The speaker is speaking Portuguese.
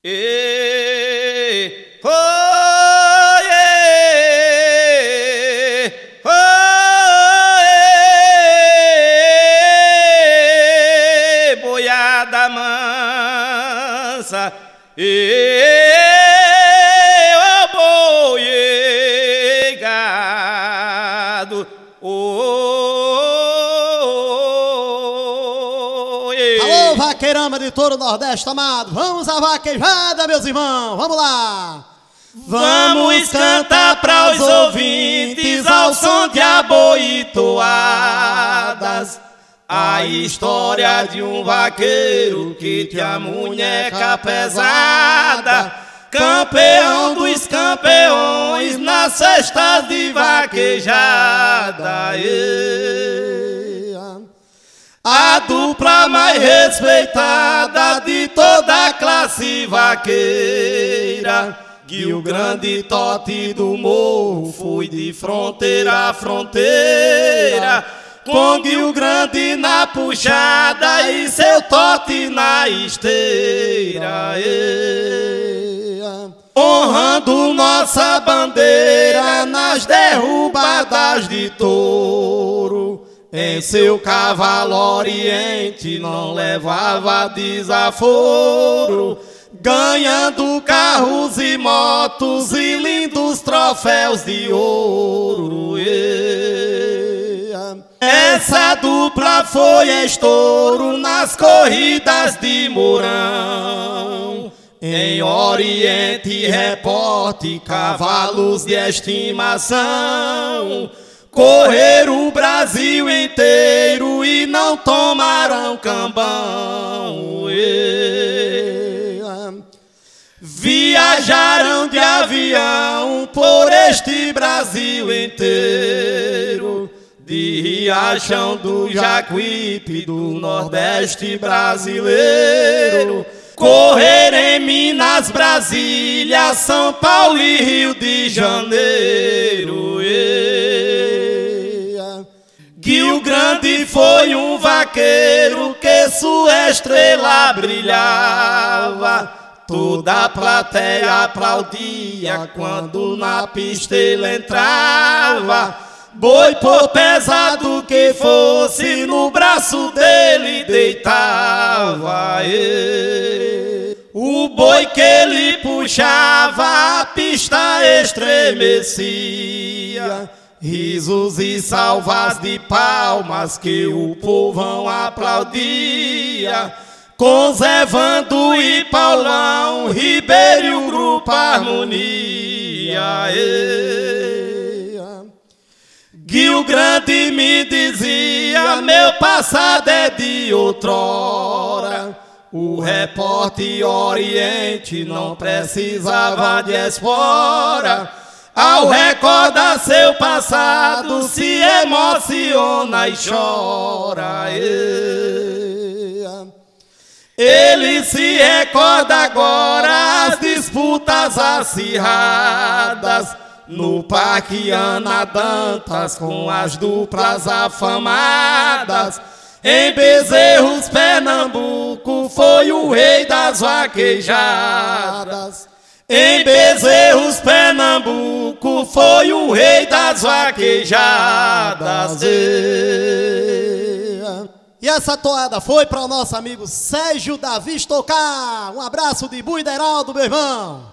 E foi, boiada mansa, boi gado, alô, vaqueirama de todo o Nordeste amado, vamos à vaquejada, meus irmãos, vamos lá! Vamos cantar para os ouvintes ao som de aboitoadas a história de um vaqueiro que tinha munheca pesada, campeão dos campeões nas festas de vaquejada. A dupla mais respeitada de toda a classe vaqueira, que o grande Tote do Morro foi de fronteira a fronteira, com o grande na puxada e seu Tote na esteira, honrando nossa bandeira nas derrubadas de touro. Em seu cavalo oriente não levava desaforo, ganhando carros e motos e lindos troféus de ouro. Essa dupla foi estouro nas corridas de Mourão. Em Oriente reporte cavalos de estimação, correram o Brasil inteiro e não tomaram cambão. Viajaram de avião por este Brasil inteiro, de Riachão do Jacuípe, do Nordeste brasileiro. Correr em Minas, Brasília, São Paulo e Rio de Janeiro. Guio Grande foi um vaqueiro que sua estrela brilhava, toda a plateia aplaudia quando na pista ele entrava. Boi por pesado que fosse, no braço dele deitava. O boi que ele puxava, a pista estremecia. Risos e salvas de palmas que o povão aplaudia. Com Zé Vando e Paulão, Ribeiro e o grupo Harmonia. Guio Grande me dizia, meu passado é de outrora. O repórter Oriente não precisava de espora. Ao recordar seu passado, se emociona e chora. Ele se recorda agora as disputas acirradas no Parque Ana Dantas com as duplas afamadas. Em Bezerros, Pernambuco, foi o rei das vaquejadas. Em Bezerros, Pernambuco, foi o rei das vaquejadas. E essa toada foi para o nosso amigo Sérgio Davi Stocar. Um abraço de Buideraldo, meu irmão.